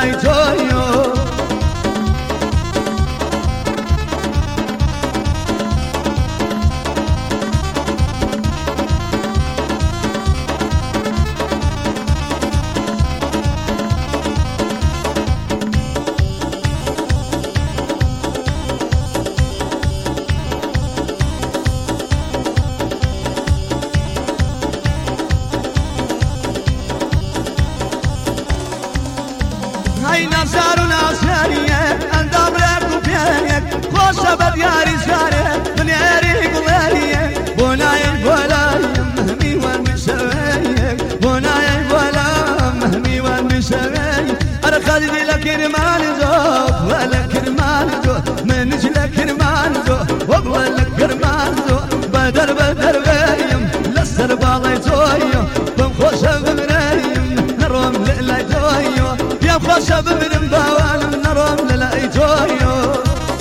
لای تویو هاي نزار ونازارية اندام ريك وبيانيك خوشة بدياري زاري من ياريك وغالية بوناي مهمي والمسويك بوناي مهمي والمسويك انا خالدي لك رمان زوق ولك رمان زوق منج لك رمان زوق وابغى لك رمان زوق بدر بيم لسر بالي تويو بمخوشة بمريم نروم لألاي تويو يا خوشة بمرم باوان نروم لألاي تويو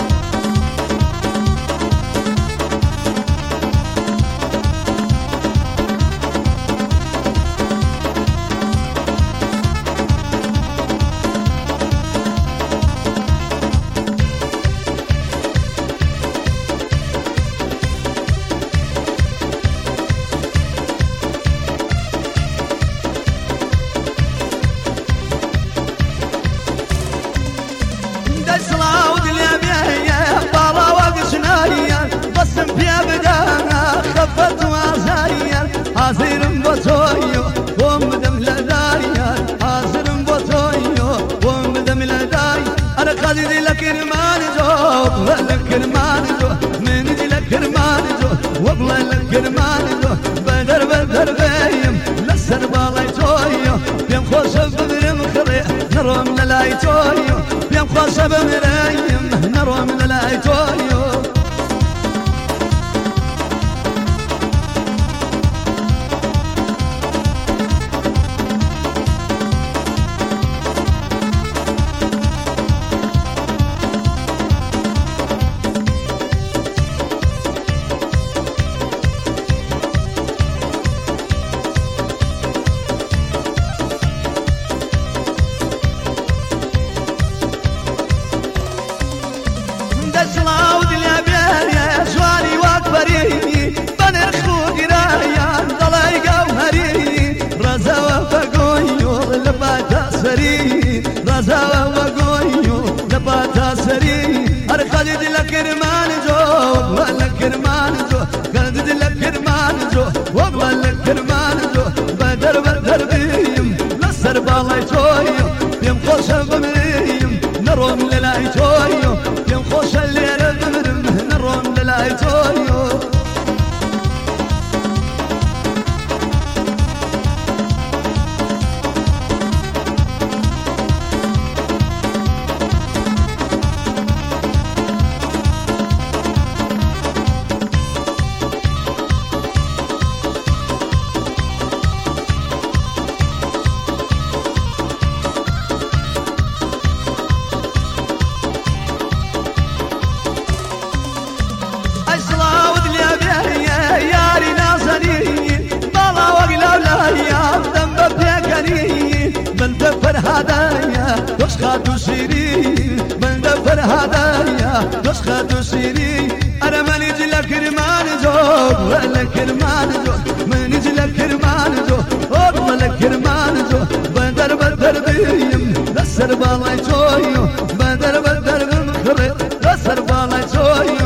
صلاود اليمية بالا وقشنايا بسم فيها بدانا خفت وازايا حاضر بطويو ومدم لدايا حاضر بطويو ومدم لدايا انا قادر لك رمان زوق ولك رمان زوق من لك رمان زوق وابلا لك رمان زوق بدر بيم لسر بالاي تويو بيم خوش ببرم خريح نروم للاي تويو بيم خوش بمريم نروم للاي تويو صلاود اليمية جواني واكبري بنرخو قرايا ضلي قوهري رزا وفقويو لباتا سري رزا وفقويو لباتا سري ارخدد لك رمان جو ولك رمان جو قدد لك رمان جو وابغى لك رمان جو بدر بيم لسر بالاي تويو بيم خوشة بمريم نروم للاي تويو بيم خوشة اللي ربمرم نروم للاي تويو هدايا نسخة سيري من دفر هدايا نسخة سيري أنا ما نجي لك رمان زوج ولا كرمان زوج ما نجي لك رمان زوج ولا كرمان زوج بدر بيم لسر بالاي تويو بدر بمخرج لسر بالاي تويو